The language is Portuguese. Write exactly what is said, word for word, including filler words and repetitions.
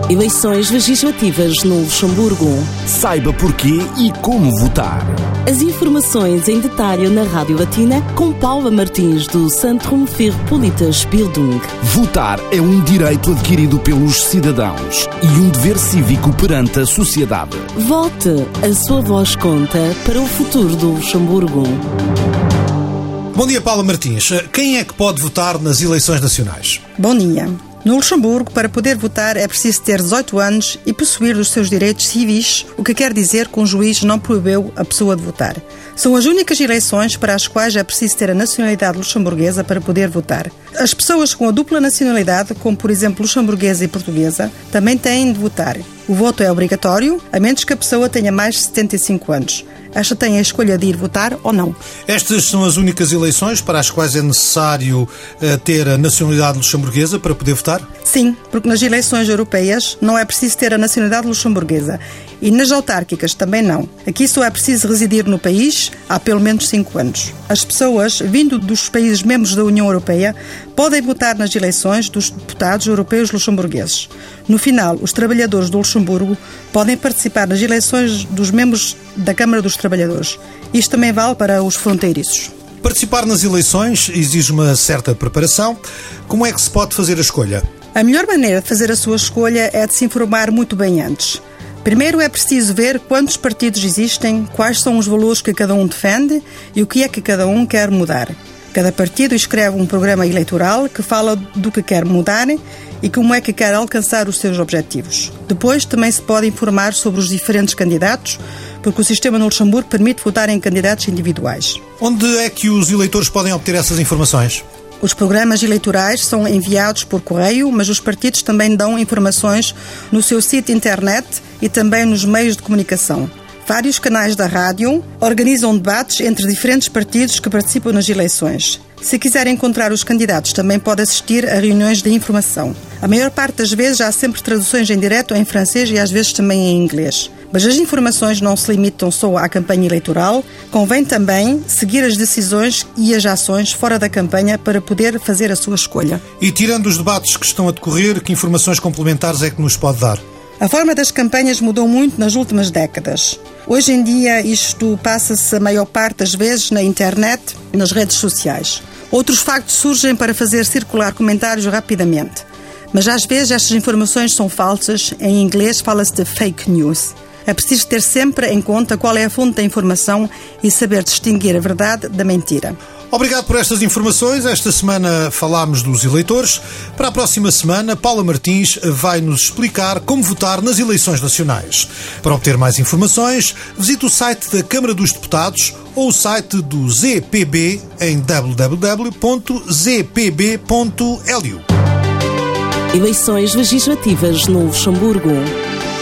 Eleições legislativas no Luxemburgo. Saiba porquê e como votar. As informações em detalhe na Rádio Latina com Paula Martins do Zentrum für Politische Bildung. Votar é um direito adquirido pelos cidadãos e um dever cívico perante a sociedade. Vote, a sua voz conta para o futuro do Luxemburgo. Bom dia, Paula Martins. Quem é que pode votar nas eleições nacionais? Bom dia. No Luxemburgo, para poder votar, é preciso ter dezoito anos e possuir os seus direitos civis, o que quer dizer que um juiz não proibiu a pessoa de votar. São as únicas eleições para as quais é preciso ter a nacionalidade luxemburguesa para poder votar. As pessoas com a dupla nacionalidade, como por exemplo luxemburguesa e portuguesa, também têm de votar. O voto é obrigatório, a menos que a pessoa tenha mais de setenta e cinco anos. Esta tem a escolha de ir votar ou não. Estas são as únicas eleições para as quais é necessário uh, ter a nacionalidade luxemburguesa para poder votar? Sim, porque nas eleições europeias não é preciso ter a nacionalidade luxemburguesa e nas autárquicas também não. Aqui só é preciso residir no país há pelo menos cinco anos. As pessoas, vindo dos países membros da União Europeia, podem votar nas eleições dos deputados europeus luxemburgueses. No final, os trabalhadores do Luxemburgo podem participar nas eleições dos membros da Câmara dos Trabalhadores. Isto também vale para os fronteiriços. Participar nas eleições exige uma certa preparação. Como é que se pode fazer a escolha? A melhor maneira de fazer a sua escolha é de se informar muito bem antes. Primeiro é preciso ver quantos partidos existem, quais são os valores que cada um defende e o que é que cada um quer mudar. Cada partido escreve um programa eleitoral que fala do que quer mudar e como é que quer alcançar os seus objetivos. Depois também se pode informar sobre os diferentes candidatos, porque o sistema no Luxemburgo permite votar em candidatos individuais. Onde é que os eleitores podem obter essas informações? Os programas eleitorais são enviados por correio, mas os partidos também dão informações no seu sítio internet e também nos meios de comunicação. Vários canais da rádio organizam debates entre diferentes partidos que participam nas eleições. Se quiser encontrar os candidatos, também pode assistir a reuniões de informação. A maior parte das vezes há sempre traduções em direto em francês e às vezes também em inglês. Mas as informações não se limitam só à campanha eleitoral, convém também seguir as decisões e as ações fora da campanha para poder fazer a sua escolha. E tirando os debates que estão a decorrer, que informações complementares é que nos pode dar? A forma das campanhas mudou muito nas últimas décadas. Hoje em dia isto passa-se a maior parte das vezes na internet e nas redes sociais. Outros factos surgem para fazer circular comentários rapidamente. Mas às vezes estas informações são falsas, em inglês fala-se de fake news. É preciso ter sempre em conta qual é a fonte da informação e saber distinguir a verdade da mentira. Obrigado por estas informações. Esta semana falámos dos eleitores. Para a próxima semana, Paula Martins vai nos explicar como votar nas eleições nacionais. Para obter mais informações, visite o site da Câmara dos Deputados ou o site do Z P B em w w w ponto z p b ponto l u. Eleições legislativas no Luxemburgo.